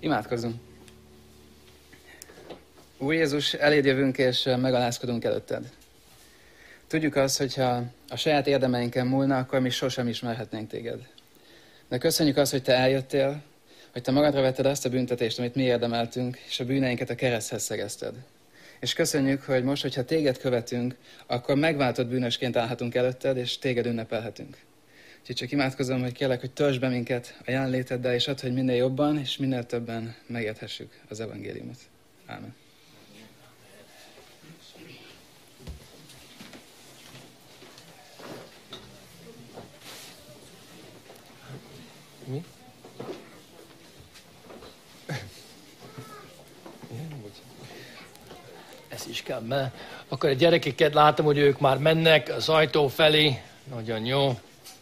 Imádkozzunk! Úr Jézus, eléd jövünk és megalázkodunk előtted. Tudjuk azt, hogyha a saját érdemeinken múlna, akkor mi sosem ismerhetnénk téged. De köszönjük azt, hogy te eljöttél, hogy te magadra vetted azt a büntetést, amit mi érdemeltünk, és a bűneinket a kereszthez szegezted. És köszönjük, hogy most, hogyha téged követünk, akkor megváltott bűnösként állhatunk előtted, és téged ünnepelhetünk. Úgyhogy csak imádkozom, hogy kérlek, hogy töltsd be minket a jelenléteddel, és add, hogy minél jobban és minél többen megérthessük az evangéliumot. Ámen. Mi? Ez is kell, mert akkor a gyerekeket látom, hogy ők már mennek az ajtó felé. Nagyon jó.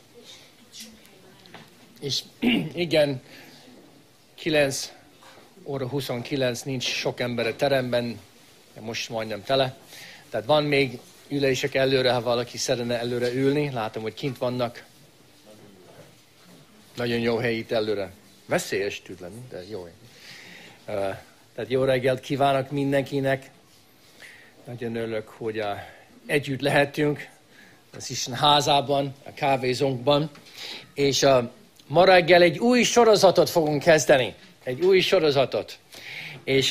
És igen, 9 óra 29, nincs sok ember a teremben, most majdnem tele. Tehát van még ülések előre, ha valaki szeretne előre ülni. Látom, hogy kint vannak. Nagyon jó hely itt előre. Veszélyes tud lenni, de jó. Tehát jó reggelt kívánok mindenkinek. Nagyon örülök, hogy együtt lehetünk az Isten házában, a kávézónkban. És ma reggel egy új sorozatot fogunk kezdeni. Egy új sorozatot. És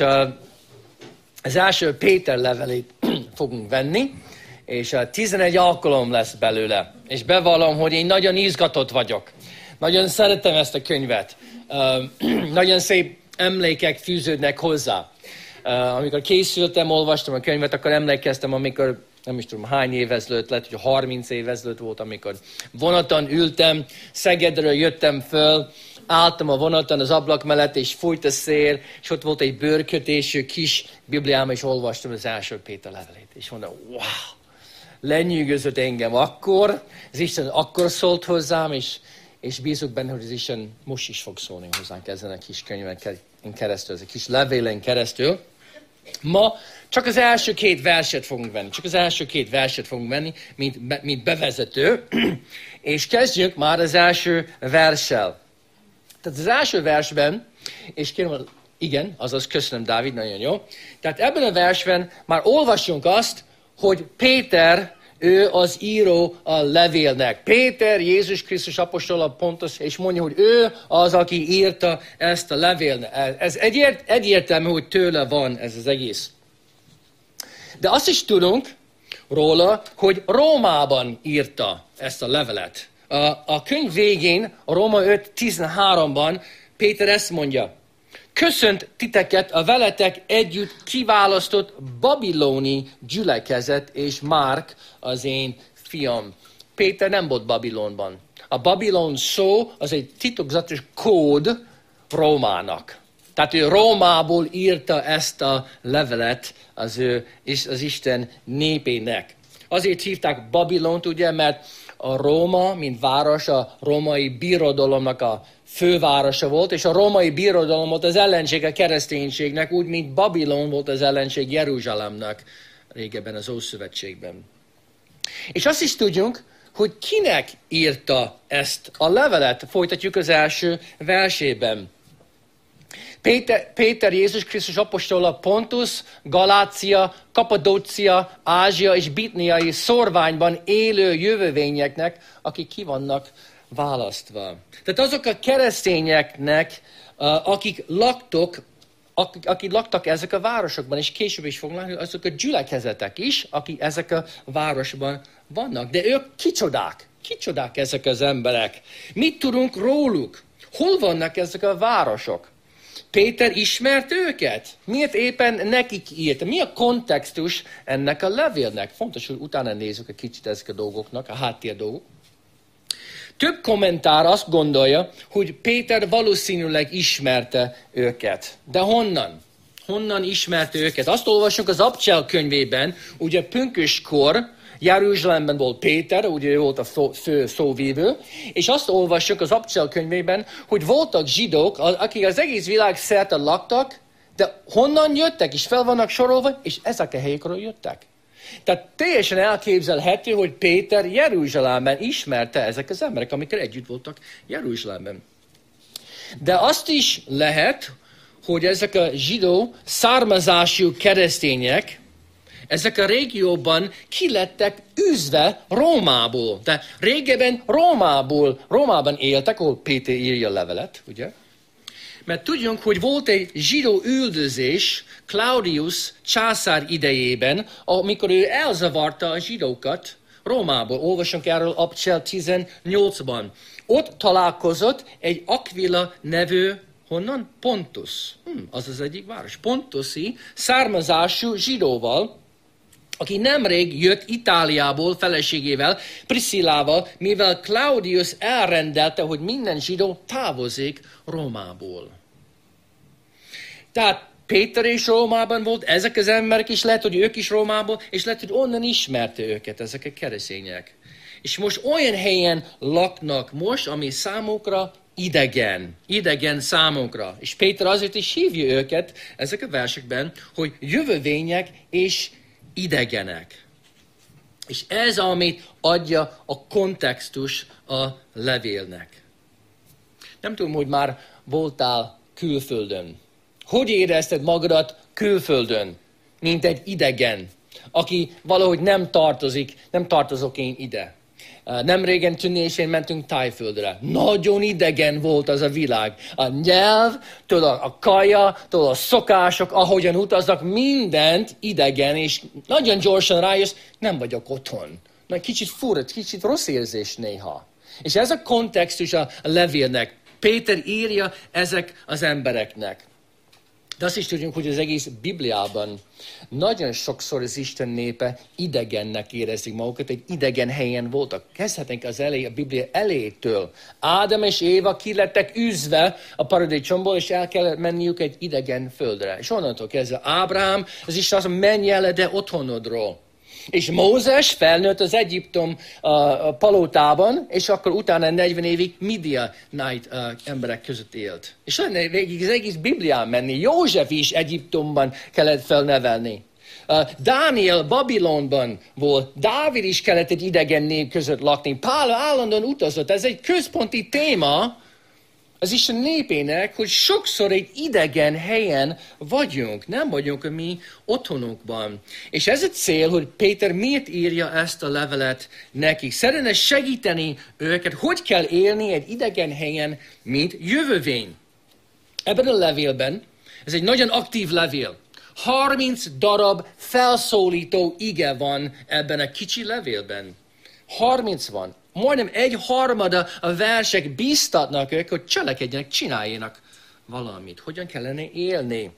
az első Péter levelét fogunk venni, és 11 alkalom lesz belőle. És bevallom, hogy én nagyon izgatott vagyok. Nagyon szeretem ezt a könyvet. Nagyon szép emlékek fűződnek hozzá. Amikor készültem, olvastam a könyvet, akkor emlékeztem, amikor nem is tudom hány év ezelőtt, lehet, hogy 30 év ezelőtt volt, amikor vonaton ültem, Szegedről jöttem föl, álltam a vonaton az ablak mellett, és fújt a szél, és ott volt egy bőrkötésű kis Bibliám, és olvastam az első Péter levelét. És mondtam, wow, lenyűgözött engem akkor, az Isten akkor szólt hozzám, és bízok benne, hogy az Isten most is fog szólni hozzánk ezen a kis könyven keresztül, ez a kis levélen keresztül. Ma csak az első 2 verset fogunk venni. Csak az első 2 verset fogunk venni, mint bevezető. És kezdjük már az első verssel. Tehát az első versben, és kérem, igen, azaz köszönöm Dávid, nagyon jó. Tehát ebben a versben már olvassunk azt, hogy Péter, ő az író a levélnek. Péter, Jézus Krisztus apostola Pontus, és mondja, hogy ő az, aki írta ezt a levélnek. Ez egyértelmű, hogy tőle van ez az egész. De azt is tudunk róla, hogy Rómában írta ezt a levelet. A könyv végén, a Róma 5.13-ban Péter ezt mondja. Köszönt titeket a veletek együtt kiválasztott babiloni gyülekezet, és Márk az én fiam. Péter nem volt Babilonban. A Babilon szó az egy titokzatos kód Rómának. Tehát ő Rómából írta ezt a levelet az Isten népének. Azért hívták Babilont, ugye, mert a Róma, mint város, a római birodalomnak a fővárosa volt, és a római birodalom volt az ellenség a kereszténységnek, úgy, mint Babilon volt az ellenség Jeruzsálemnek régebben az Ószövetségben. És azt is tudjunk, hogy kinek írta ezt a levelet. Folytatjuk az első versében. Péter Jézus Krisztus apostola Pontus, Galácia, Kapadócia, Ázsia és Bitniai szorványban élő jövevényeknek, akik ki vannak választva. Tehát azok a keresztényeknek, akik laktak ezek a városokban, és később is fognak látni, azok a gyülekezetek is, akik ezek a városban vannak. De ők kicsodák? Kicsodák ezek az emberek? Mit tudunk róluk? Hol vannak ezek a városok? Péter ismert őket? Miért éppen nekik írta? Mi a kontextus ennek a levélnek? Fontos, hogy utána nézzük egy kicsit ezek a dolgoknak, a háttér dolgok. Több kommentár azt gondolja, hogy Péter valószínűleg ismerte őket. De honnan? Honnan ismerte őket? Azt olvasjuk az Abcsel könyvében, ugye pünköskor Jeruzsálemben volt Péter, ugye ő volt a fő szóvívő, és azt olvassuk az Abcsel könyvében, hogy voltak zsidók, akik az egész világ szerte laktak, de honnan jöttek, és fel vannak sorolva, és ezek a helyekről jöttek. Tehát teljesen elképzelhető, hogy Péter Jeruzsálemben ismerte ezek az emberek, amikor együtt voltak Jeruzsálemben. De azt is lehet, hogy ezek a zsidó származású keresztények, ezek a régióban ki lettek űzve Rómából. De régebben Rómában éltek, ahol Péter írja a levelet, ugye? Mert tudjunk, hogy volt egy zsidó üldözés Claudius császár idejében, amikor ő elzavarta a zsidókat Rómából. Olvasunk erről Apostol 18-ban. Ott találkozott egy Aquila nevű, honnan? Pontus. Az az egyik város. Pontuszi származású zsidóval, aki nemrég jött Itáliából feleségével, Priscillával, mivel Claudius elrendelte, hogy minden zsidó távozik Rómából. Tehát Péter is Rómában volt, ezek az emberek is lehet, hogy ők is Rómából, és lehet, hogy onnan ismerte őket, ezek a keresztények. És most olyan helyen laknak most, ami számukra idegen számunkra. És Péter azért is hívja őket, ezek a versekben, hogy jövevények és idegenek. És ez, amit adja a kontextus a levélnek. Nem tudom, hogy már voltál külföldön. Hogy érezted magadat külföldön, mint egy idegen, aki valahogy nem tartozok én ide. Nem régen tűnésén mentünk Tájföldre. Nagyon idegen volt az a világ. A nyelv, a kaja, a szokások, ahogyan utaznak, mindent idegen, és nagyon gyorsan rájössz, nem vagyok otthon. Kicsit fura, kicsit rossz érzés néha. És ez a kontextus a levélnek. Péter írja ezek az embereknek. De azt is tudjuk, hogy az egész Bibliában nagyon sokszor az Isten népe idegennek érezik magukat, egy idegen helyen voltak. Kezdhetnénk a Biblia elétől. Ádám és Éva ki lettek űzve a paradicsomból, és el kellett menniük egy idegen földre. És onnantól kezdve Ábrahám, az Isten azt mondja, menj el ide otthonodról. És Mózes felnőtt az Egyiptom palotában, és akkor utána 40 évig Midianite emberek között élt. És lenne végig az egész Biblián menni. József is Egyiptomban kellett felnevelni. Dániel Babilonban volt. Dávid is kellett egy idegen nép között lakni. Pál állandóan utazott. Ez egy központi téma az Isten népének, hogy sokszor egy idegen helyen vagyunk. Nem vagyunk a mi otthonunkban. És ez a cél, hogy Péter miért írja ezt a levelet nekik. Szeretne segíteni őket, hogy kell élni egy idegen helyen, mint jövővény. Ebben a levélben, ez egy nagyon aktív levél. 30 darab felszólító ige van ebben a kicsi levélben. 30 van. Majdnem 1/3 a versek bíztatnak ők, hogy cselekedjenek, csináljanak valamit. Hogyan kellene élni.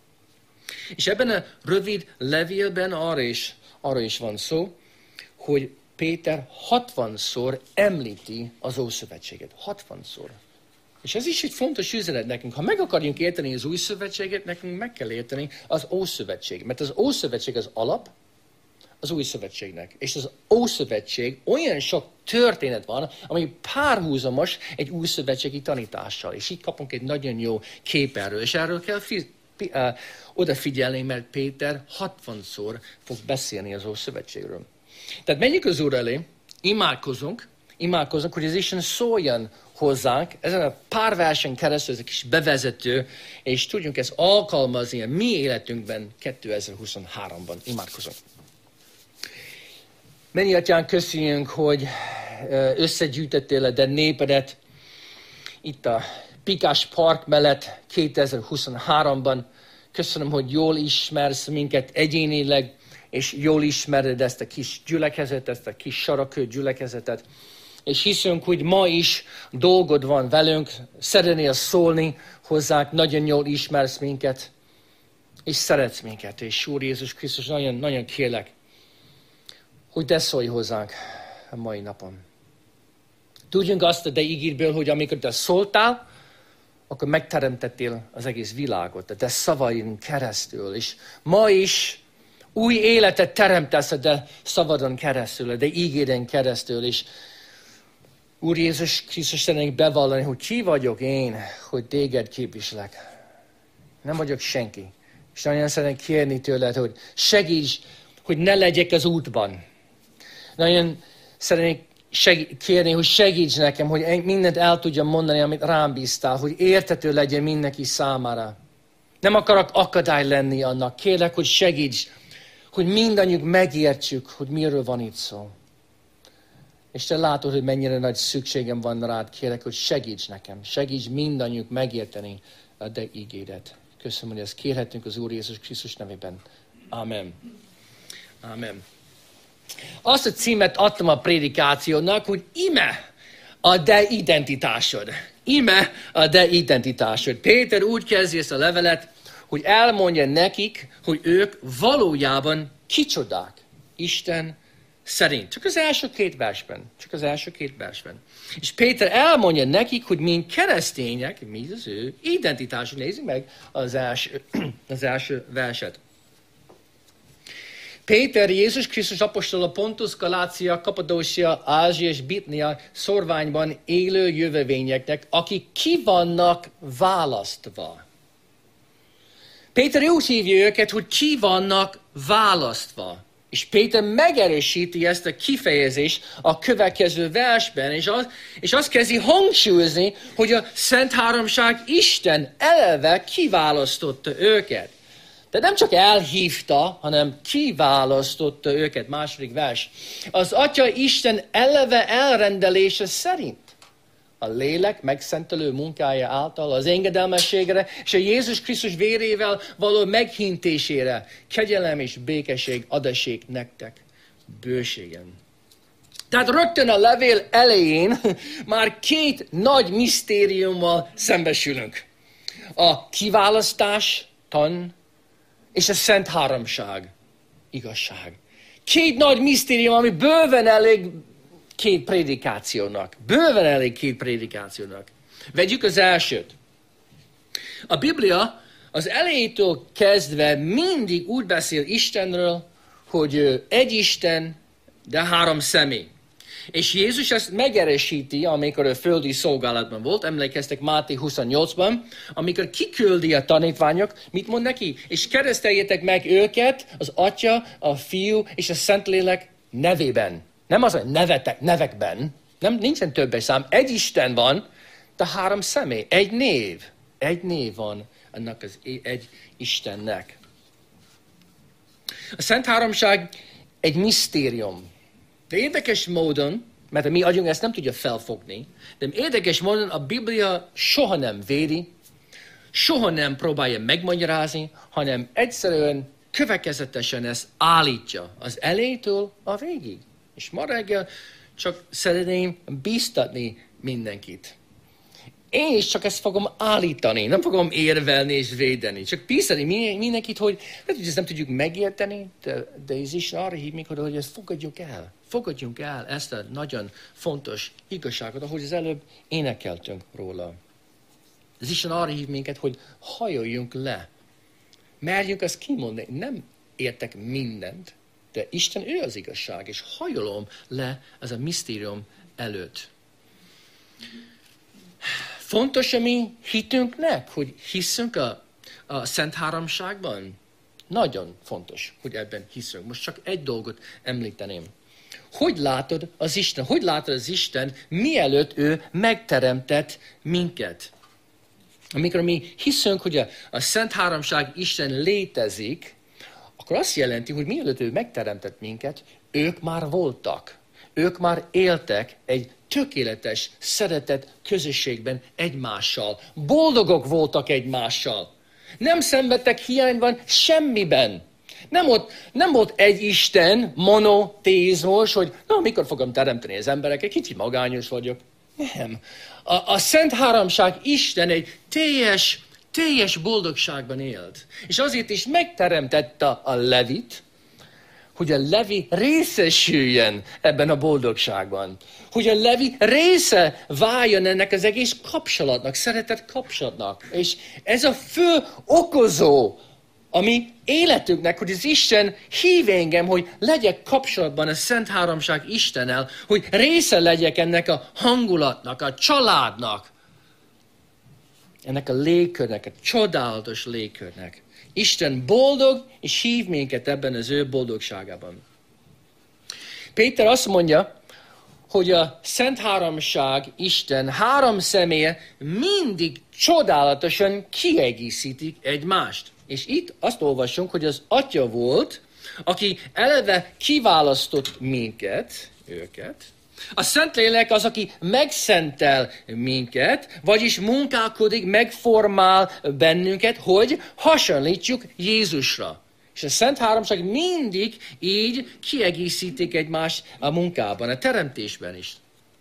És ebben a rövid levélben arra is van szó, hogy Péter 60-szor említi az Ószövetséget. 60-szor. És ez is egy fontos üzenet nekünk. Ha meg akarjunk érteni az Új Szövetséget, nekünk meg kell érteni az Ószövetséget. Mert az Ószövetség az alap az Új Szövetségnek. És az Ószövetség olyan sok történet van, ami párhuzamos egy új szövetségi tanítással. És így kapunk egy nagyon jó kép erről. És erről kell odafigyelni, mert Péter 60-szor fog beszélni az Ószövetségről. Tehát menjünk az Úr elé, imádkozunk, hogy az Isten szóljon hozzánk, ezen a pár versen keresztül, ez egy kis bevezető, és tudjunk ezt alkalmazni a mi életünkben 2023-ban. Imádkozunk. Mennyi Atyán, köszönjünk, hogy összegyűjtettél a de népedet itt a Pikás Park mellett 2023-ban. Köszönöm, hogy jól ismersz minket egyénileg, és jól ismered ezt a kis gyülekezetet, ezt a kis sarakő gyülekezetet. És hiszünk, hogy ma is dolgod van velünk, szeretnél szólni hozzánk, nagyon jól ismersz minket, és szeretsz minket. És Úr Jézus Krisztus, nagyon, nagyon kérlek, hogy te szólj hozzánk a mai napon. Tudjunk azt a te ígédből, hogy amikor te szóltál, akkor megteremtettél az egész világot, a te szavaidon keresztül. És ma is új életet teremtesz a te szavadon keresztül, a te ígéden keresztül. És Úr Jézus Krisztus, szeretnénk bevallani, hogy ki vagyok én, hogy téged képviselek. Nem vagyok senki. És nagyon szeretnék kérni tőled, hogy segíts, hogy ne legyek az útban. Nagyon szeretnék kérni, hogy segíts nekem, hogy mindent el tudjam mondani, amit rám bíztál, hogy érthető legyen mindenki számára. Nem akarok akadály lenni annak. Kérlek, hogy segíts, hogy mindannyiuk megértsük, hogy miről van itt szó. És te látod, hogy mennyire nagy szükségem van rád. Kérlek, hogy segíts nekem. Segíts mindannyiuk megérteni a te ígédet. Köszönöm, hogy ezt kérhetünk az Úr Jézus Krisztus nevében. Amen. Amen. Azt a címet adtam a prédikációnak, hogy ime a te identitásod. Ime a te identitásod. Péter úgy kezdi ezt a levelet, hogy elmondja nekik, hogy ők valójában kicsodák Isten szerint. Csak az első két versben. És Péter elmondja nekik, hogy mint keresztények, mi az ő identitásuk. Nézzük meg az első verset. Péter, Jézus Krisztus apostola Pontus, Galácia, Kapadócia, Ázsia és Bitnia szorványban élő jövevényeknek, akik ki vannak választva. Péter úgy hívja őket, hogy ki vannak választva. És Péter megerősíti ezt a kifejezést a következő versben, és azt kezdi hangsúlyozni, hogy a Szent Háromság Isten eleve kiválasztotta őket. De nem csak elhívta, hanem kiválasztotta őket. Második vers. Az Atya Isten eleve elrendelése szerint a lélek megszentelő munkája által az engedelmességre és a Jézus Krisztus vérével való meghintésére kegyelem és békesség adassék nektek bőségen. Tehát rögtön a levél elején már két nagy misztériummal szembesülünk. A kiválasztás, tan, és a Szent Háromság, igazság. Két nagy misztérium, ami bőven elég két prédikációnak. Vegyük az elsőt. A Biblia az elejétől kezdve mindig úgy beszél Istenről, hogy egy Isten, de három személy. És Jézus ezt megerősíti, amikor a földi szolgálatban volt, emlékeztek Máté 28-ban, amikor kiküldi a tanítványok, mit mond neki? És kereszteljétek meg őket, az Atya, a Fiú és a Szentlélek nevében. Nem az, hogy nevekben, nincsen többes szám, egy Isten van, de három személy, egy név van annak az egy Istennek. A Szent Háromság egy misztérium. De érdekes módon, mert a mi agyunk ezt nem tudja felfogni, de érdekes módon a Biblia soha nem védi, soha nem próbálja megmagyarázni, hanem egyszerűen következetesen ezt állítja az elejétől a végig. És ma reggel csak szeretném bíztatni mindenkit. Én is csak ezt fogom állítani, nem fogom érvelni és védeni. Csak bíztatni mindenkit, hogy ezt nem tudjuk megérteni, de ez is arra hív minket, hogy ezt fogadjuk el. Fogadjunk el ezt a nagyon fontos igazságot, ahogy az előbb énekeltünk róla. Ez Isten arra hív minket, hogy hajoljunk le. Merjünk azt kimondani, nem értek mindent, de Isten ő az igazság, és hajolom le ez a misztérium előtt. Fontos a mi hitünknek, hogy hiszünk a Szent Háromságban? Nagyon fontos, hogy ebben hiszünk. Most csak egy dolgot említeném. Hogy látod az Isten? Hogy látod az Isten, mielőtt ő megteremtett minket? Amikor mi hiszünk, hogy a Szent Háromság Isten létezik, akkor azt jelenti, hogy mielőtt ő megteremtett minket, ők már voltak. Ők már éltek egy tökéletes, szeretett közösségben egymással. Boldogok voltak egymással. Nem szenvedtek hiányban semmiben. Nem volt egy Isten, monoteizmus, hogy mikor fogom teremteni az embereket, kicsit magányos vagyok. Nem. A Szent Háromság Isten egy teljes boldogságban élt. És azért is megteremtette a Levit, hogy a Levi részesüljön ebben a boldogságban. Hogy a Levi része váljon ennek az egész kapcsolatnak, szeretett kapcsolatnak. És ez a fő okozó a mi életünknek, hogy az Isten hív engem, hogy legyek kapcsolatban a Szent Háromság Istennel, hogy része legyek ennek a hangulatnak, a családnak, ennek a légkörnek, a csodálatos légkörnek. Isten boldog, és hív minket ebben az ő boldogságában. Péter azt mondja, hogy a Szent Háromság, Isten három személye mindig csodálatosan kiegészítik egymást. És itt azt olvasunk, hogy az Atya volt, aki eleve kiválasztott őket. A Szentlélek az, aki megszentel minket, vagyis munkálkodik, megformál bennünket, hogy hasonlítsuk Jézusra. És a Szent Háromság mindig így kiegészítik egymást a munkában, a teremtésben is.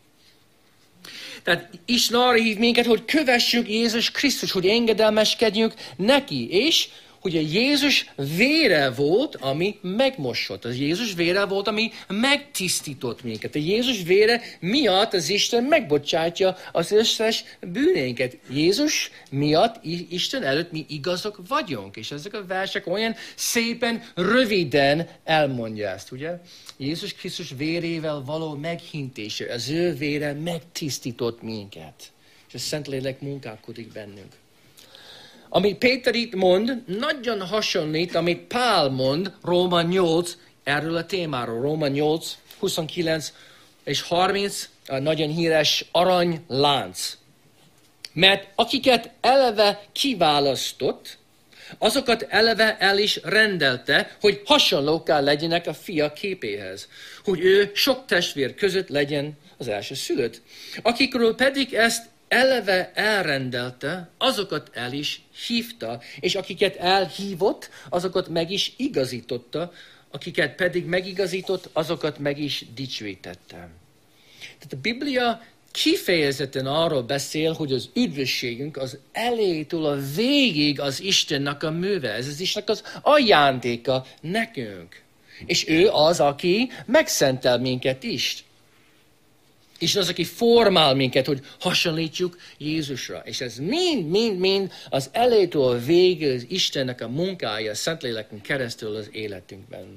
Tehát Isten arra hív minket, hogy kövessük Jézus Krisztus, hogy engedelmeskedjünk neki, és hogy a Jézus vére volt, ami megmosott. Az Jézus vére volt, ami megtisztított minket. A Jézus vére miatt az Isten megbocsátja az összes bűnénket. Jézus miatt Isten előtt mi igazok vagyunk. És ezek a versek olyan szépen, röviden elmondja ezt, ugye? Jézus Krisztus vérével való meghintése, az ő vére megtisztított minket. És a Szentlélek munkálkodik bennünk. Amit Péter itt mond, nagyon hasonlít, amit Pál mond Róma 8 erről a témáról. Róma 8, 29 és 30, a nagyon híres aranylánc. Mert akiket eleve kiválasztott, azokat eleve el is rendelte, hogy hasonlóká legyenek a fia képéhez. Hogy ő sok testvér között legyen az első szülött. Akikről pedig ezt eleve elrendelte, azokat el is hívta, és akiket elhívott, azokat meg is igazította, akiket pedig megigazított, azokat meg is dicsőítette. Tehát a Biblia kifejezetten arról beszél, hogy az üdvösségünk az elejétől a végig az Istennek a műve. Ez az Istennek az ajándéka nekünk. És ő az, aki megszentel minket is. És az, aki formál minket, hogy hasonlítsuk Jézusra. És ez mind az elejétől a végig az Istennek a munkája, a Szentléleken keresztül az életünkben.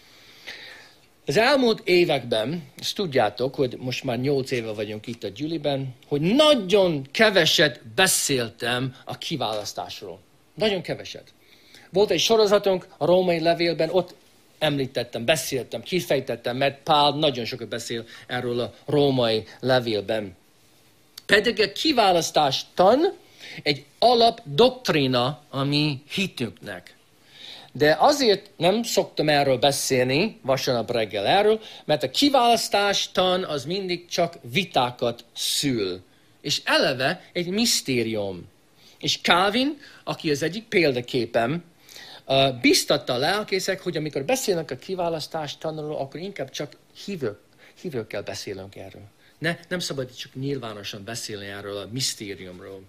Az elmúlt években, ezt tudjátok, hogy most már 8 éve vagyunk itt a gyüliben, hogy nagyon keveset beszéltem a kiválasztásról. Nagyon keveset. Volt egy sorozatunk a római levélben, ott említettem, beszéltem, kifejtettem, mert Pál nagyon sokat beszél erről a római levélben. Pedig a kiválasztás tan egy alapdoktrína a mi hitünknek. De azért nem szoktam erről beszélni vasárnap reggel erről, mert a kiválasztástan az mindig csak vitákat szül. És eleve egy misztérium. És Calvin, aki az egyik példaképem, biztatta a lelkészek, hogy amikor beszélnek a kiválasztástanról, akkor inkább csak hívőkkel beszélünk erről. Nem szabad csak nyilvánosan beszélni erről a misztériumról.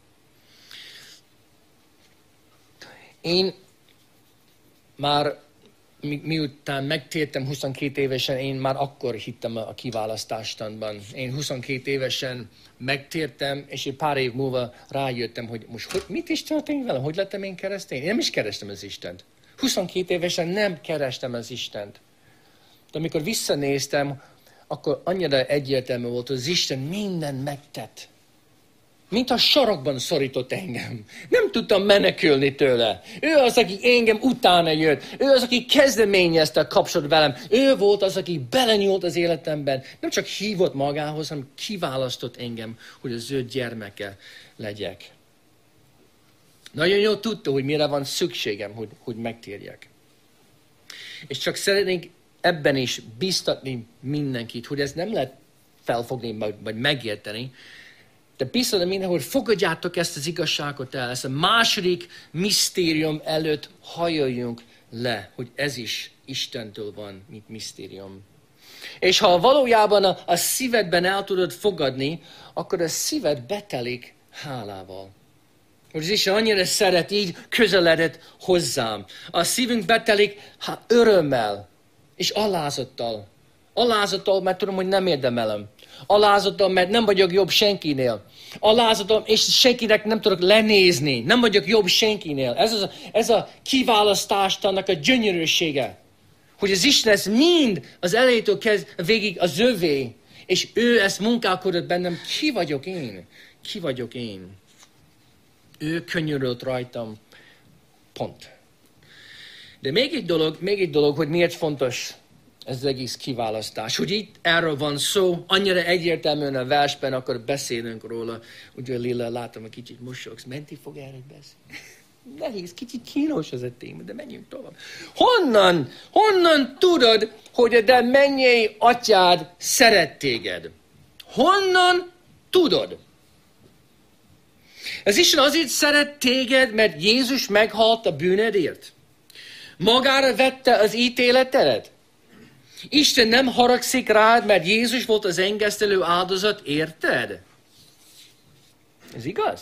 Én már miután megtértem 22 évesen, én már akkor hittem a kiválasztástanban. Én 22 évesen megtértem, és egy pár év múlva rájöttem, hogy most mit is történt velem, hogy lettem én keresztény? Én nem is kerestem az Istent. 22 évesen nem kerestem az Istent. De amikor visszanéztem, akkor annyira egyértelmű volt, hogy az Isten mindent megtett. Mint a sarokban szorított engem. Nem tudtam menekülni tőle. Ő az, aki engem utána jött. Ő az, aki kezdeményezte a kapcsolat velem. Ő volt az, aki belenyúlt az életemben. Nem csak hívott magához, hanem kiválasztott engem, hogy az ő gyermeke legyek. Nagyon jól tudta, hogy mire van szükségem, hogy megtérjek. És csak szeretnénk ebben is biztatni mindenkit, hogy ezt nem lehet felfogni, vagy megérteni, de biztosan mindenhol, hogy fogadjátok ezt az igazságot el, ezt a második misztérium előtt hajoljunk le, hogy ez is Istentől van, mint misztérium. És ha valójában a szívedben el tudod fogadni, akkor a szíved betelik hálával. Hogy az Isten annyira szeret, így közeledett hozzám. A szívünk betelik örömmel és alázattal. Alázattal, mert tudom, hogy nem érdemelem. Alázattal, mert nem vagyok jobb senkinél. Alázattal, és senkinek nem tudok lenézni. Nem vagyok jobb senkinél. Ez a kiválasztástannak a gyönyörűsége. Hogy az Isten ezt mind az elejétől kezd végig az övé. És ő ezt munkálkodott bennem. Ki vagyok én? Ki vagyok én? Ő könyörült rajtam. Pont. De még egy dolog, hogy miért fontos Ez az egész kiválasztás. Hogy itt erről van szó, annyira egyértelműen a versben, akkor beszélünk róla. Ugye Lilla, látom, hogy kicsit mosolyogsz, menti fog erről beszélni. Nehéz, kicsit kínos ez a téma, de menjünk tovább. Honnan tudod, hogy a te mennyei atyád szeret téged? Honnan tudod? Az Isten azért szeret téged, mert Jézus meghalt a bűnedért. Magára vette az ítéletedet. Isten nem haragszik rád, mert Jézus volt az engesztelő áldozat, érted? Ez igaz?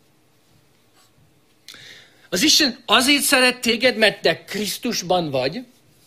Az Isten azért szeret téged, mert te Krisztusban vagy.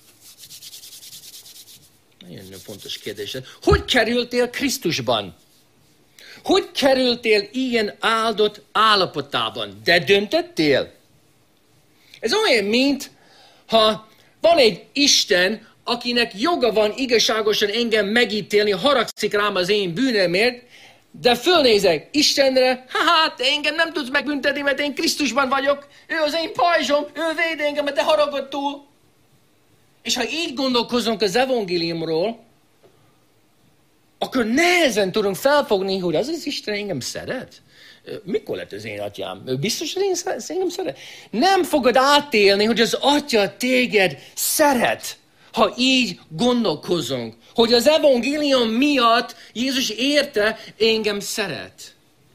Nagyon fontos kérdés. Hogy kerültél Krisztusban? Hogy kerültél ilyen áldott állapotában? De döntöttél? Ez olyan, mint ha van egy Isten, akinek joga van igazságosan engem megítélni, haragszik rám az én bűnömért, de fölnézek Istenre, te engem nem tudsz megbüntetni, mert én Krisztusban vagyok, ő az én pajzsom, ő véd engem, mert te haragod túl. És ha így gondolkozunk az evangéliumról, akkor nehezen tudunk felfogni, hogy az Isten engem szeret. Mikor lett az én atyám? Ő biztos, hogy engem szeret? Nem fogod átélni, hogy az atya téged szeret, ha így gondolkozunk. Hogy az evangélium miatt Jézus érte, engem szeret.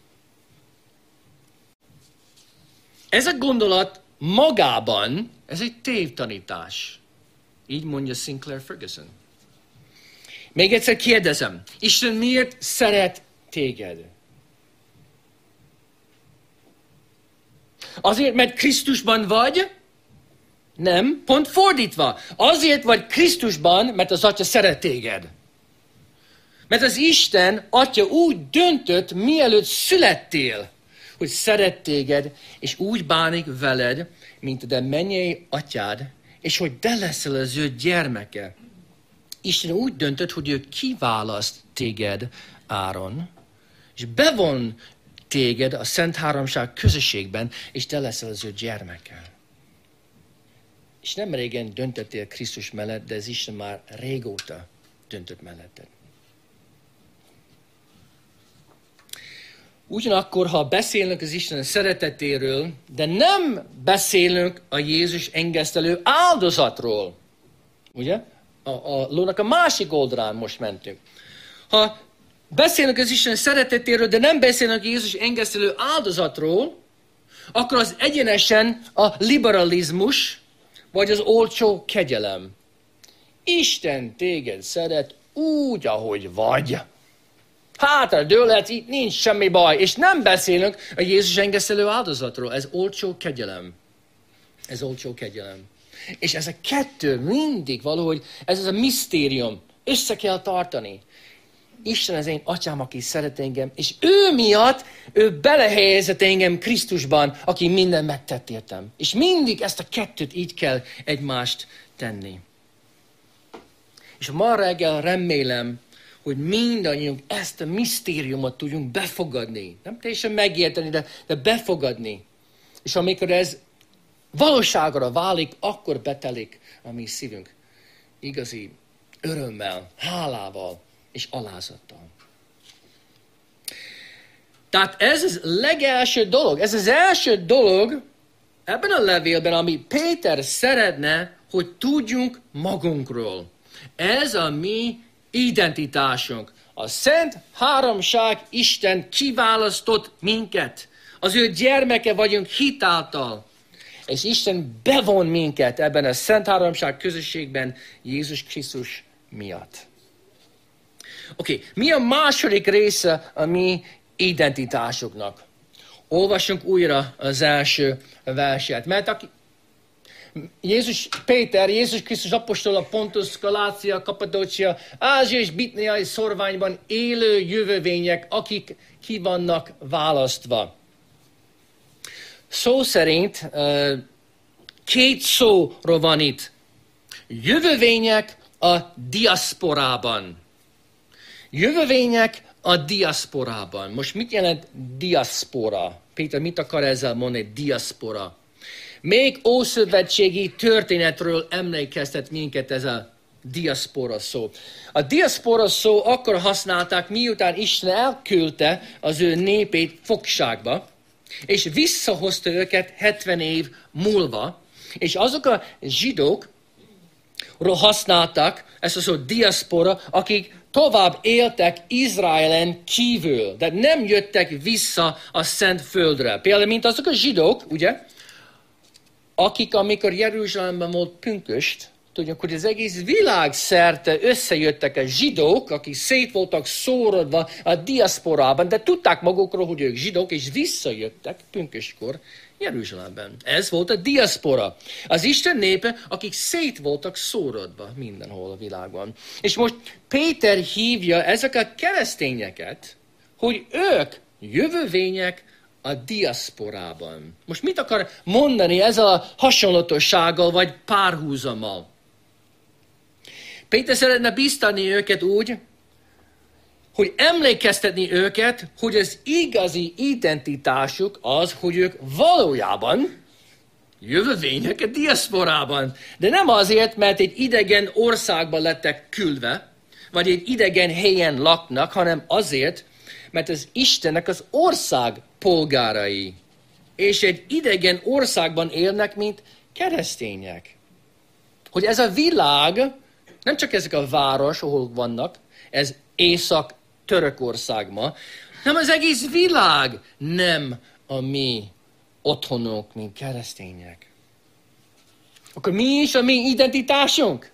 Ez a gondolat magában, ez egy tévtanítás. Így mondja Sinclair Ferguson. Még egyszer kérdezem, Isten miért szeret téged? Azért, mert Krisztusban vagy? Nem, pont fordítva. Azért vagy Krisztusban, mert az Atya szeret téged. Mert az Isten Atya úgy döntött, mielőtt születtél, hogy szeret téged, és úgy bánik veled, mint a te mennyei atyád, és hogy te leszel az ő gyermeke. Isten úgy döntött, hogy ő kiválaszt téged, Áron, és bevon téged a Szent Háromság közösségben, és te leszel az ő gyermeke. És nem régen döntöttél Krisztus mellett, de az Isten már régóta döntött melletted. Ugyanakkor, ha beszélünk az Isten szeretetéről, de nem beszélünk a Jézus engesztelő áldozatról, ugye? A lónak a másik oldalán most mentünk. Ha beszélünk az Isten szeretetéről, de nem beszélünk a Jézus engesztelő áldozatról, akkor az egyenesen a liberalizmus, vagy az olcsó kegyelem. Isten téged szeret úgy, ahogy vagy. Hátra dőlhetsz, itt nincs semmi baj. És nem beszélünk a Jézus engesztelő áldozatról. Ez olcsó kegyelem. Ez olcsó kegyelem. És ez a kettő mindig valahogy, ez az a misztérium. Össze kell tartani. Isten az én atyám, aki szeret engem, és ő miatt, ő belehelyezett engem Krisztusban, aki minden megtett értem. És mindig ezt a kettőt így kell egymást tenni. És ma reggel remélem, hogy mindannyiunk ezt a misztériumot tudjunk befogadni. Nem teljesen megérteni, de befogadni. És amikor ez valóságra válik, akkor betelik a mi szívünk. Igazi örömmel, hálával és alázattal. Tehát ez az legelső dolog, ez az első dolog ebben a levélben, ami Péter szeretne, hogy tudjunk magunkról. Ez a mi identitásunk. A Szent Háromság Isten kiválasztott minket. Az ő gyermeke vagyunk hitáltal. És Isten bevon minket ebben a Szent Háromság közösségben Jézus Krisztus miatt. Oké, mi a második része a mi identitásoknak? Olvassunk újra az első verset. Mert Jézus Krisztus apostol a Pontus, Galácia, Kappadócia, Ázsia és Bitniai szorványban élő jövevények, akik ki vannak választva. Szó szerint két szóról van itt. Jövevények a diaszporában. Jövevények a diaszporában. Most mit jelent diaszpora? Péter, mit akar ezzel mondani, diaszpora? Még ószövetségi történetről emlékeztet minket ez a diaszpora szó. A diaszpora szó akkor használták, miután Isten elküldte az ő népét fogságba, és visszahozta őket 70 év múlva, és azok a zsidókról használtak ezt a szót diaszpora, akik tovább éltek Izraelen kívül, de nem jöttek vissza a Szent Földre. Például, mint azok a zsidók, ugye, akik amikor Jeruzsálemben volt pünköst, tudjuk, hogy az egész világ szerte összejöttek a zsidók, akik szét voltak szórodva a diaszporában, de tudták magukról, hogy ők zsidók, és visszajöttek pünköstkor Jeruzsálemben. Ez volt a diaszpora. Az Isten népe, akik szét voltak szórodva mindenhol a világban. És most Péter hívja ezeket a keresztényeket, hogy ők jövővények a diaszporában. Most mit akar mondani ezzel a hasonlatossággal, vagy párhuzammal? Péter szeretne biztatni őket úgy, hogy emlékeztetni őket, hogy az igazi identitásuk az, hogy ők valójában jövővények a diaszporában. De nem azért, mert egy idegen országban lettek küldve, vagy egy idegen helyen laknak, hanem azért, mert az Istennek az ország polgárai, és egy idegen országban élnek, mint keresztények. Hogy ez a világ, nem csak ezek a város, ahol vannak, ez Észak-Törökországban, hanem az egész világ nem a mi otthonunk, mint keresztények. Akkor mi is a mi identitásunk?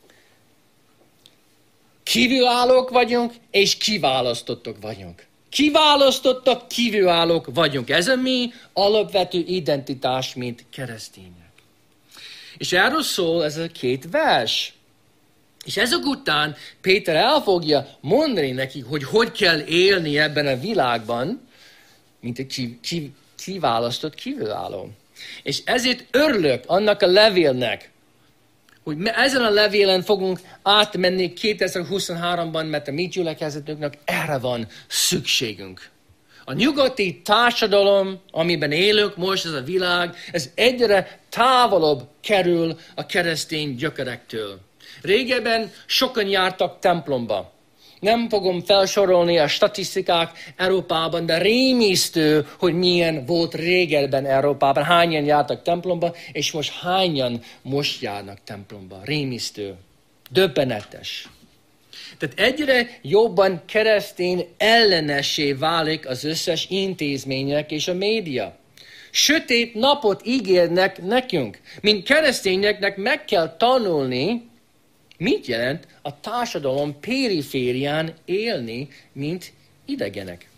Kívülállók vagyunk, és kiválasztottak vagyunk. Kiválasztottak, kívülállók vagyunk. Ez a mi alapvető identitás, mint keresztények. És erről szól ez a két vers. És ezek után Péter el fogja mondani nekik, hogy hogy kell élni ebben a világban, mint egy kiválasztott kívülálló. És ezért örülök annak a levélnek, hogy ezen a levélen fogunk átmenni 2023-ban, mert a mi gyülekezetünknek erre van szükségünk. A nyugati társadalom, amiben élünk most, ez a világ, ez egyre távolabb kerül a keresztény gyökerektől. Régebben sokan jártak templomba. Nem fogom felsorolni a statisztikák Európában, de rémisztő, hogy milyen volt régebben Európában. Hányan jártak templomba, és most hányan most járnak templomba. Rémisztő. Döbbenetes. Tehát egyre jobban keresztény ellenessé válik az összes intézmények és a média. Sötét napot ígérnek nekünk. Mint keresztényeknek meg kell tanulni, mit jelent a társadalom periférián élni, mint idegenek.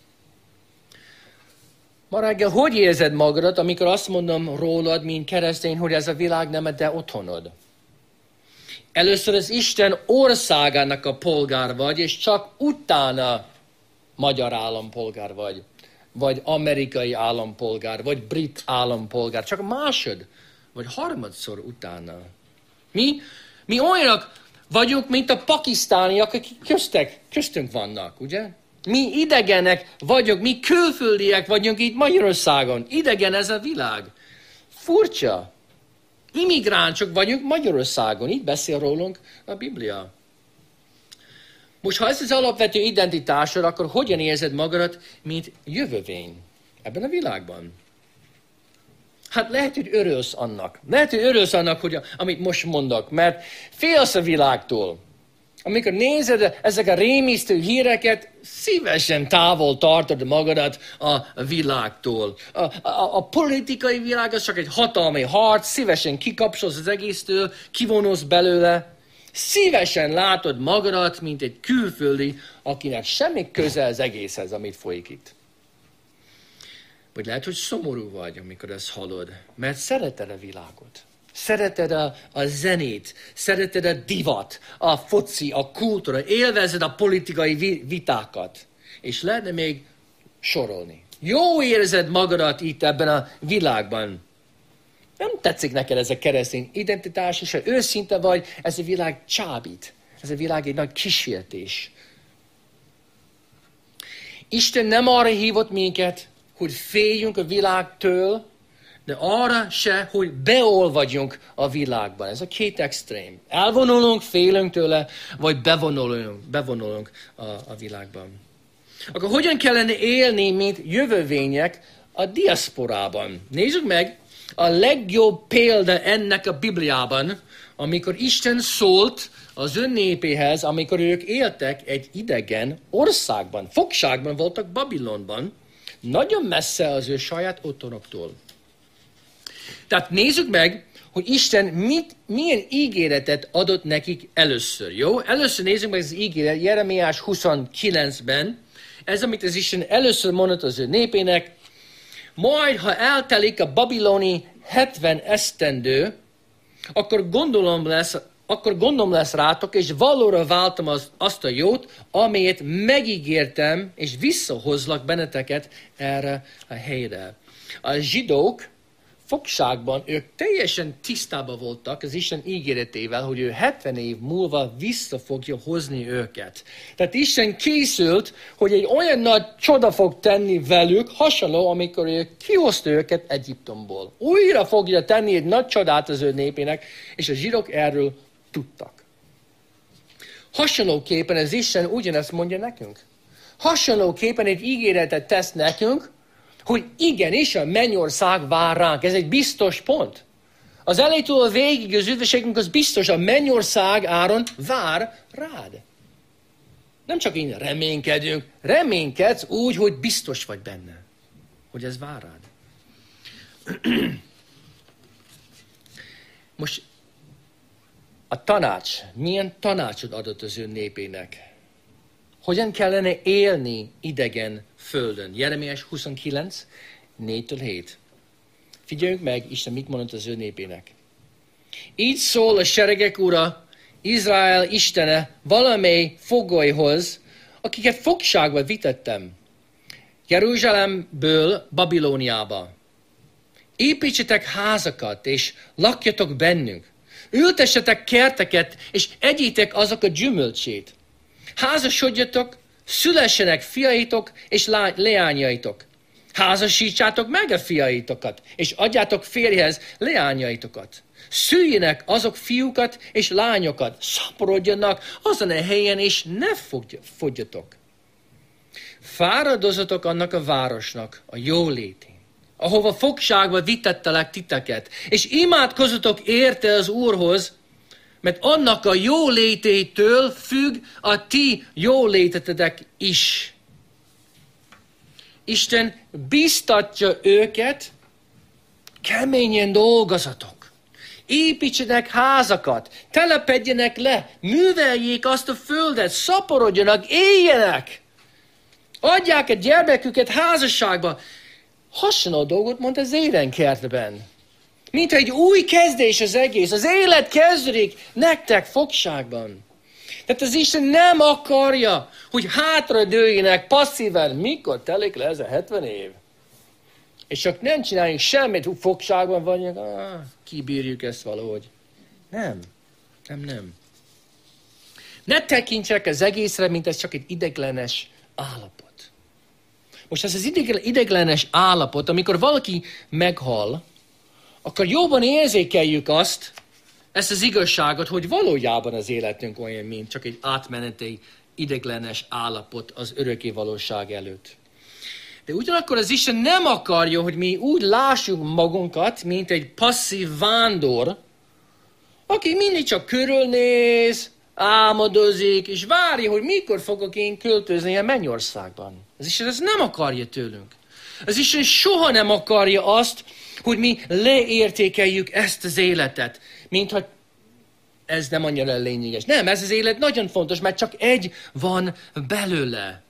Ma reggel, hogy érzed magadat, amikor azt mondom rólad, mint keresztény, hogy ez a világ nem a te otthonod? Először az Isten országának a polgár vagy, és csak utána magyar állampolgár vagy amerikai állampolgár, vagy brit állampolgár. Csak másod, vagy harmadszor utána. Mi olyanok vagyunk, mint a pakisztániak, akik köztünk vannak, ugye? Mi idegenek vagyunk, mi külföldiek vagyunk itt Magyarországon. Idegen ez a világ. Furcsa. Immigránsok vagyunk Magyarországon. Így beszél rólunk a Biblia. Most, ha ez az alapvető identitásod, akkor hogyan érzed magadat, mint jövővény ebben a világban? Hát lehet, hogy örülsz annak. Lehet, hogy örülsz annak, hogy amit most mondok, mert félsz a világtól. Amikor nézed ezek a rémisztő híreket, szívesen távol tartod magadat a világtól. A politikai világ az csak egy hatalmi harc, szívesen kikapcsolsz az egésztől, kivonulsz belőle. Szívesen látod magadat, mint egy külföldi, akinek semmi köze az egészhez, amit folyik itt. Vagy lehet, hogy szomorú vagy, amikor ezt hallod, mert szereted a világot. Szereted a zenét, szereted a divat, a foci, a kultúra, élvezed a politikai vitákat. És lehetne még sorolni. Jó érzed magadat itt ebben a világban. Nem tetszik neked ez a keresztény identitás, és ha őszinte vagy, ez a világ csábít. Ez a világ egy nagy kísértés. Isten nem arra hívott minket, hogy féljünk a világtől, de arra se, hogy beolvadjunk a világban. Ez a két extrém. Elvonulunk, félünk tőle, vagy bevonulunk a világban. Akkor hogyan kellene élni, mint jövevények a diaszporában? Nézzük meg a legjobb példa ennek a Bibliában, amikor Isten szólt az ön népéhez, amikor ők éltek egy idegen országban, fogságban voltak Babilonban, nagyon messze az ő saját otthonoktól. Tehát nézzük meg, hogy Isten milyen ígéretet adott nekik először, jó? Először nézzük meg az ígéret Jeremiás 29-ben, ez, amit az Isten először mondott az ő népének, majd, ha eltelik a babiloni 70 esztendő, akkor gondom lesz rátok, és valóra váltam azt a jót, amelyet megígértem, és visszahozlak benneteket erre a helyre. A zsidók fogságban ők teljesen tisztában voltak az Isten ígéretével, hogy ő 70 év múlva vissza fogja hozni őket. Tehát Isten készült, hogy egy olyan nagy csoda fog tenni velük, hasonló, amikor ő kihozta őket Egyiptomból. Újra fogja tenni egy nagy csodát az ő népének, és a zsidók erről tudtak. Hasonlóképpen az Isten ugyanezt mondja nekünk. Hasonlóképpen egy ígéretet tesz nekünk, hogy igenis a mennyország vár ránk. Ez egy biztos pont. Az elejétől a végig az üdvösségünk az biztos, a mennyország áron vár rád. Nem csak én reménykedünk, reménykedsz úgy, hogy biztos vagy benne, hogy ez vár rád. Most a tanács, milyen tanácsot adott az ő népének? Hogyan kellene élni idegen földön? Jeremiás 29, 4-7. Figyeljünk meg, Isten mit mondott az ő népének. Így szól a seregek ura, Izrael Istene valamely fogolyhoz, akiket fogságba vitettem, Jeruzsálemből Babilóniába. Építsetek házakat, és lakjatok bennünk. Ültessetek kerteket, és egyétek azok a gyümölcsét. Házasodjatok, szülessenek fiaitok és leányaitok. Házasítsátok meg a fiaitokat, és adjátok férjhez leányaitokat. Szüljenek azok fiúkat és lányokat, szaporodjanak azon a helyen, és ne fogyjatok. Fáradozatok annak a városnak a jólétén, ahova fogságba vitettelek titeket, és imádkozzatok érte az Úrhoz, mert annak a jólététől függ a ti jólétetek is. Isten biztatja őket, keményen dolgozatok. Építsenek házakat, telepedjenek le, műveljék azt a földet, szaporodjanak, éljenek. Adják a gyermeküket házasságba. Hasonló dolgot mondta az édenkertben. Mint egy új kezdés az egész. Az élet kezdődik nektek fogságban. Tehát az Isten nem akarja, hogy hátradőjjenek passzíven, mikor telik le ez a 70 év. És csak nem csináljunk semmit, hogy fogságban vagyunk, kibírjuk ezt valahogy. Nem. Ne tekintsek az egészre, mint ez csak egy ideiglenes állapot. Most ez az ideiglenes állapot, amikor valaki meghal, akkor jobban érzékeljük ezt az igazságot, hogy valójában az életünk olyan, mint csak egy átmeneti ideiglenes állapot az örökké valóság előtt. De ugyanakkor az Isten nem akarja, hogy mi úgy lássuk magunkat, mint egy passzív vándor, aki mindig csak körülnéz, álmodozik, és várja, hogy mikor fogok én költözni a mennyországban. Az Isten ezt nem akarja tőlünk. Az Isten soha nem akarja azt, hogy mi leértékeljük ezt az életet, mint hogy ez nem annyira lényeges. Nem, ez az élet nagyon fontos, mert csak egy van belőle.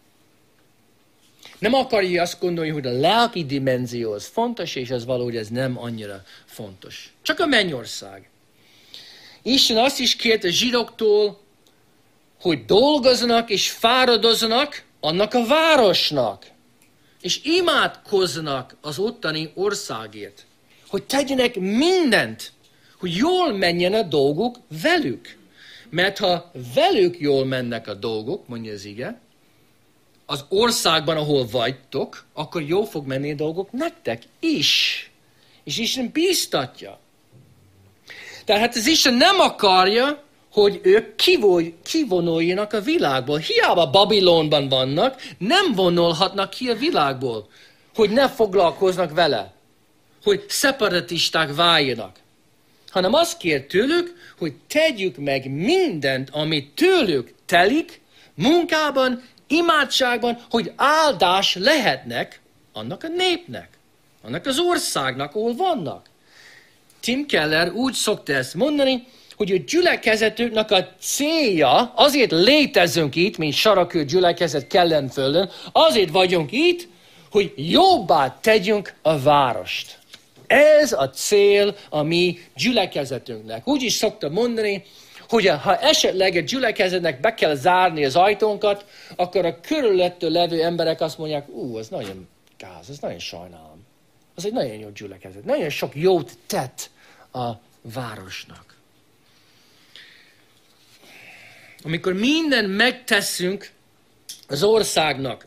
Nem akarja azt gondolni, hogy a lelki dimenzió az fontos, és az valahogy ez nem annyira fontos. Csak a mennyország. Isten azt is kért a zsidóktól, hogy dolgozzanak és fáradozzanak annak a városnak, és imádkozzanak az ottani országért, hogy tegyenek mindent, hogy jól menjen a dolguk velük. Mert ha velük jól mennek a dolgok, mondja az ige, az országban, ahol vagytok, akkor jól fog menni a dolgok nektek is. És Isten bíztatja. Tehát az Isten nem akarja, hogy ők kivonuljanak a világból. Hiába Babilonban vannak, nem vonulhatnak ki a világból, hogy ne foglalkoznak vele, hogy szeparatisták váljanak. Hanem azt kér tőlük, hogy tegyük meg mindent, amit tőlük telik, munkában, imádságban, hogy áldás lehetnek annak a népnek, annak az országnak, ahol vannak. Tim Keller úgy szokta ezt mondani, hogy a gyülekezetünknek a célja, azért létezünk itt, mint Sarakő gyülekezet Kellenföldön, azért vagyunk itt, hogy jobbá tegyünk a várost. Ez a cél a mi gyülekezetünknek. Úgy is szokta mondani, hogy ha esetleg a gyülekezetnek be kell zárni az ajtónkat, akkor a körülöttől levő emberek azt mondják, ez nagyon gáz, ez nagyon sajnálom. Az egy nagyon jó gyülekezet. Nagyon sok jót tett a városnak. Amikor minden megteszünk az országnak,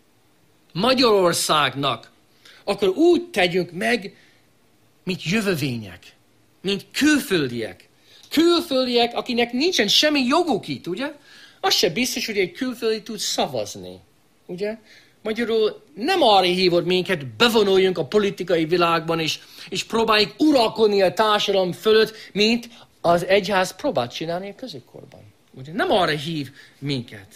Magyarországnak, akkor úgy tegyünk meg, mint jövevények, mint külföldiek. Külföldiek, akinek nincsen semmi joguk itt, ugye? Az sem biztos, hogy egy külföldi tud szavazni, ugye? Magyarul nem arra hívott minket, bevonuljunk a politikai világban, és próbáljuk uralkodni a társadalom fölött, mint az egyház próbált csinálni a középkorban. Ugye? Nem arra hív minket.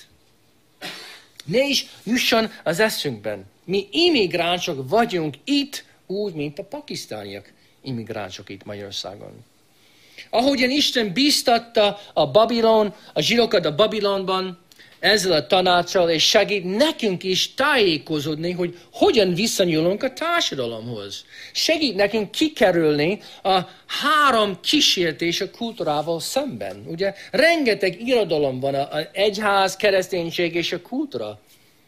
Ne is jusson az eszünkben. Mi immigránsok vagyunk itt, úgy, mint a pakisztániak immigránsok itt Magyarországon. Ahogyan Isten bíztatta a zsidókat a Babilonban, ezzel a tanácssal, és segít nekünk is tájékozódni, hogy hogyan viszonyulunk a társadalomhoz. Segít nekünk kikerülni a 3 kísértés a kultúrával szemben. Ugye rengeteg irodalom van, az egyház, kereszténység és a kultúra.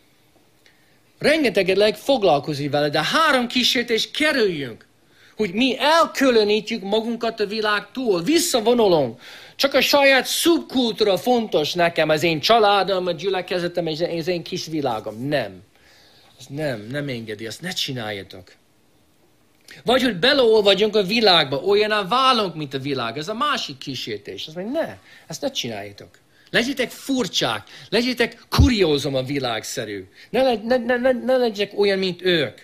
Rengeteget foglalkozik vele, de 3 kísértés kerüljünk, hogy mi elkülönítjük magunkat a világtól, visszavonulunk. Csak a saját szubkultúra fontos nekem, az én családom, a gyülekezetem, és az én kis világom. Nem. Ez nem engedi, azt ne csináljatok. Vagy, hogy beleolvadjunk a világba, olyaná válunk, mint a világ. Ez a másik kísértés. Azt mondja, ezt ne csináljatok. Legyetek furcsák, legyetek kuriózum a világszerű. Ne legyetek olyan, mint ők.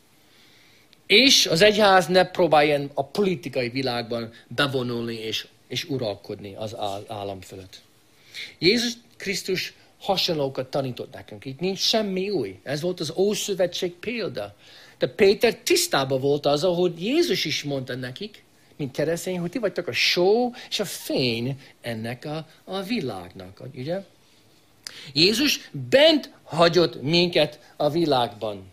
És az egyház ne próbáljon a politikai világban bevonulni és uralkodni az állam fölött. Jézus Krisztus hasonlókat tanított nekünk. Itt nincs semmi új. Ez volt az Ószövetség példa. De Péter tisztában volt az, ahogy Jézus is mondta nekik, mint keresztény, hogy ti vagytok a só és a fény ennek a világnak. Ugye? Jézus bent hagyott minket a világban.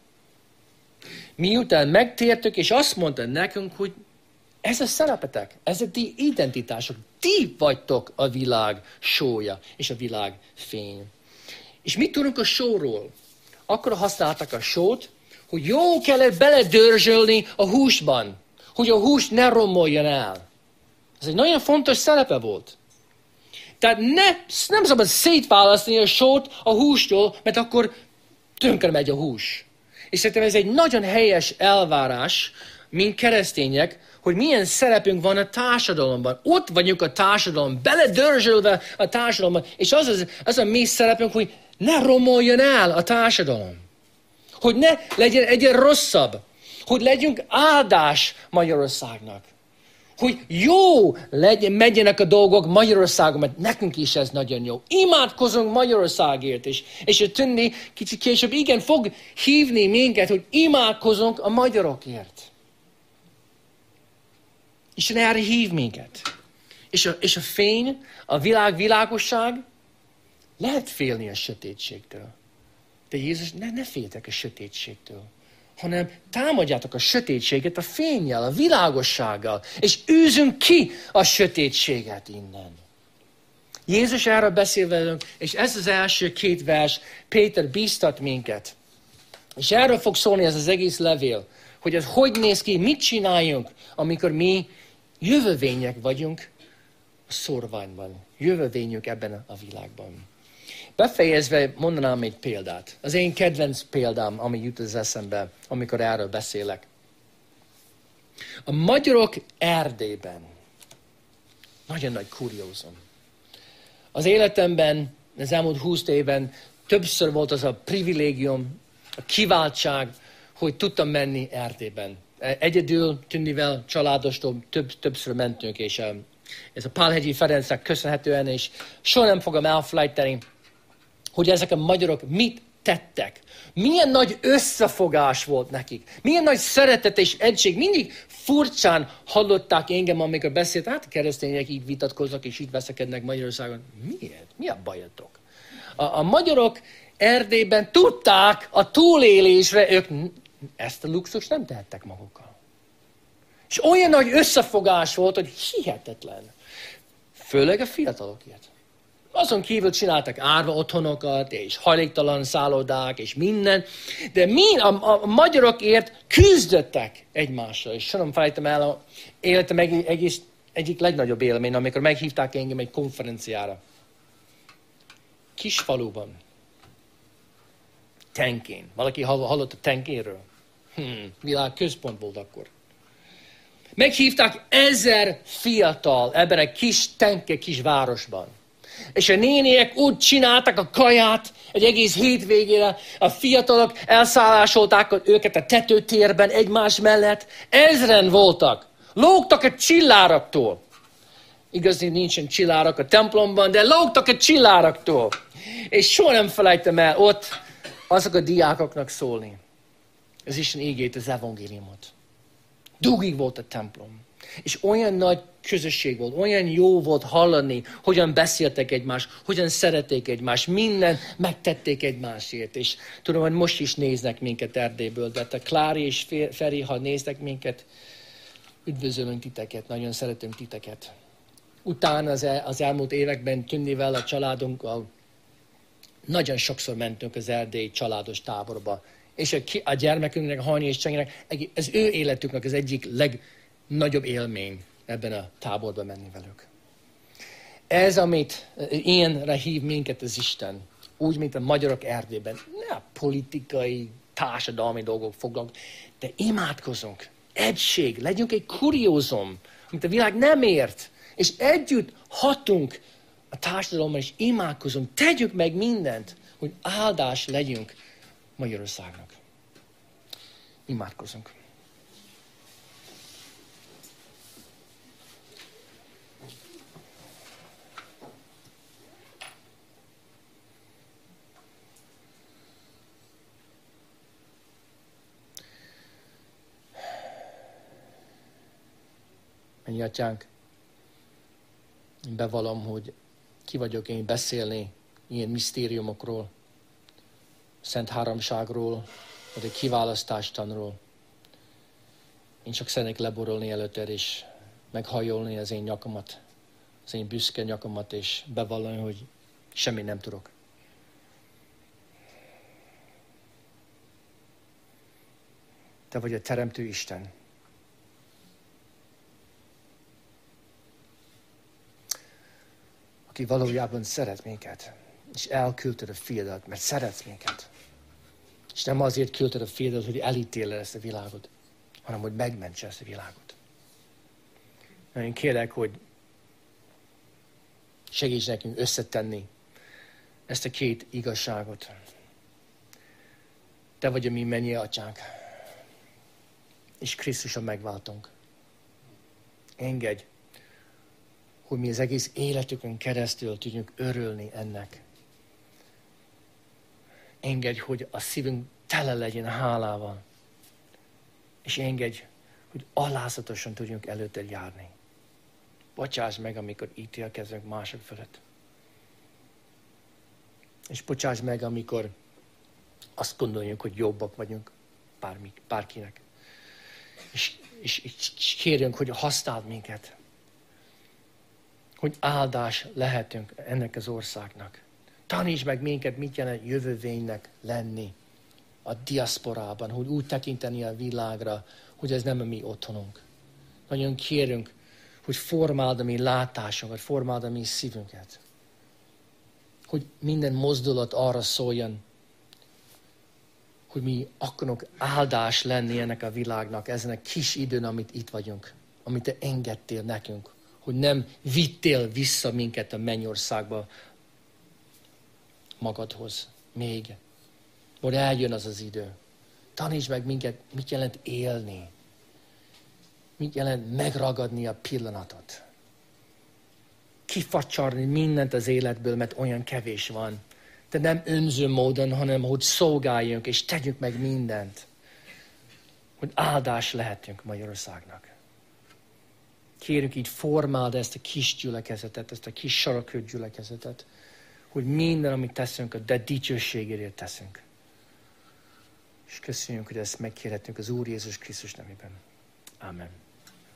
Miután megtértük, és azt mondta nekünk, hogy ez a szerepetek, ez a ti identitások, ti vagytok a világ sója és a világ fény. És mit tudunk a sóról? Akkor használtak a sót, hogy jó kellett beledörzsölni a húsban, hogy a hús ne romoljon el. Ez egy nagyon fontos szerepe volt. Tehát nem szabad szétválasztani a sót a hústól, mert akkor tönkre megy a hús. És szerintem ez egy nagyon helyes elvárás, mint keresztények, hogy milyen szerepünk van a társadalomban. Ott vagyunk a társadalom, beledörzsölve a társadalomban, és az a mi szerepünk, hogy ne romoljon el a társadalom. Hogy ne legyen egyre rosszabb. Hogy legyünk áldás Magyarországnak. Hogy jó megyenek a dolgok Magyarországon, mert nekünk is ez nagyon jó. Imádkozunk Magyarországért is. És a Tündi kicsit később igen fog hívni minket, hogy imádkozunk a magyarokért. Isten erre hív minket. És a fény, a világosság, lehet félni a sötétségtől. De Jézus, ne féltek a sötétségtől, hanem támadjátok a sötétséget a fénnyel, a világossággal, és űzünk ki a sötétséget innen. Jézus erről beszél velünk, és ez az első 2 vers, Péter bíztat minket. És erről fog szólni ez az egész levél, hogy ez hogy néz ki, mit csináljunk, amikor mi jövevények vagyunk a szórványban, jövevényünk ebben a világban. Befejezve mondanám egy példát. Az én kedvenc példám, ami jut az eszembe, amikor erről beszélek. A magyarok Erdélyben. Nagyon nagy kuriózum. Az életemben, az elmúlt 20 évben többször volt az a privilégium, a kiváltság, hogy tudtam menni Erdélyben. Egyedül, Tündivel, családostól többször mentünk, és ez a Pálhegyi Ferencnek köszönhetően, és soha nem fogom elfelejteni, hogy ezek a magyarok mit tettek. Milyen nagy összefogás volt nekik. Milyen nagy szeretet és egység. Mindig furcsán hallották engem, amikor beszélt, hát a keresztények így vitatkoznak, és így veszekednek Magyarországon. Miért? Mi a bajotok? A magyarok Erdélyben tudták a túlélésre, ők ezt a luxus nem tehettek magukkal. És olyan nagy összefogás volt, hogy hihetetlen. Főleg a fiatalokért. Azon kívül csináltak árva otthonokat, és hajléktalan szállodák, és minden. De a magyarokért küzdöttek egymással. És soha nem felejtem el a életem egyik legnagyobb élmény, amikor meghívták engem egy konferenciára. Kisfaluban. Tenkén. Valaki hallott a Tenkénről? Világ központ volt akkor. Meghívták 1000 fiatal ebben a kis tenke kis városban. És a néniek úgy csináltak a kaját egy egész hétvégére, a fiatalok elszállásolták őket a tetőtérben egymás mellett. 1000 voltak. Lógtak a csilláraktól. Igaz, nincsen csillárak a templomban, de lógtak a csilláraktól. És soha nem felejtem el ott azok a diákoknak szólni. Az Isten ígét, az evangéliumot. Dugig volt a templom. És olyan nagy közösség volt, olyan jó volt hallani, hogyan beszéltek egymást, hogyan szerették egymást, minden megtették egymásért. És tudom, hogy most is néznek minket Erdélyből, de te Klári és Feri, ha néznek minket, üdvözölünk titeket, nagyon szeretünk titeket. Utána az elmúlt években Tündivel, a családunkkal nagyon sokszor mentünk az erdélyi családos táborba. És a gyermekünknek, a Hanyi és Csenginek, az ő életüknek az egyik legnagyobb élmény ebben a táborban menni velük. Ez, amit ilyenre hív minket az Isten, úgy, mint a magyarok Erdélyben, ne a politikai, társadalmi dolgok foglalkozunk, de imádkozunk, egység, legyünk egy kuriózum, amit a világ nem ért, és együtt hatunk a társadalomban, és imádkozunk, tegyük meg mindent, hogy áldás legyünk Magyarországnak. Imádkozunk. Mennyi atyánk, én bevallom, hogy ki vagyok én beszélni ilyen misztériumokról, Szent Háromságról, vagy a kiválasztástanról. Én csak szeretnék leborolni előtted, és meghajolni az én nyakamat, az én büszke nyakamat, és bevallani, hogy semmit nem tudok. Te vagy a Teremtő Isten. Aki valójában szeret minket, és elküldted a fiadat, mert szeretsz minket. És nem azért küldted a fiadat, hogy elítéled ezt a világot, hanem hogy megmentse ezt a világot. Én kérlek, hogy segíts nekünk összetenni ezt a két igazságot. Te vagy a mi mennyi atyánk, és Krisztuson megváltunk. Engedj, hogy mi az egész életükön keresztül tudjunk örülni ennek. Engedj, hogy a szívünk tele legyen hálával. És engedj, hogy alázatosan tudjunk előtted járni. Bocsáss meg, amikor ítélkezünk mások fölött. És bocsáss meg, amikor azt gondoljuk, hogy jobbak vagyunk bárkinek. És kérjünk, hogy használd minket. Hogy áldás lehetünk ennek az országnak. Taníts meg minket, mit jelent jövővénynek lenni a diaszporában, hogy úgy tekinteni a világra, hogy ez nem a mi otthonunk. Nagyon kérünk, hogy formáld a mi látásunkat, formáld a mi szívünket. Hogy minden mozdulat arra szóljon, hogy mi akarunk áldás lenni ennek a világnak, ezen a kis időn, amit itt vagyunk, amit te engedtél nekünk, hogy nem vittél vissza minket a mennyországba magadhoz még. Hogy eljön az az idő. Tanítsd meg minket, mit jelent élni. Mit jelent megragadni a pillanatot. Kifacsarni mindent az életből, mert olyan kevés van. De nem önző módon, hanem hogy szolgáljunk és tegyünk meg mindent. Hogy áldás lehetünk Magyarországnak. Kérünk, így formáld ezt a kis gyülekezetet, ezt a kis sarakört gyülekezetet, hogy minden, amit teszünk, a te dicsőségért teszünk. És köszönjük, hogy ezt megkérhetünk az Úr Jézus Krisztus nevében. Amen.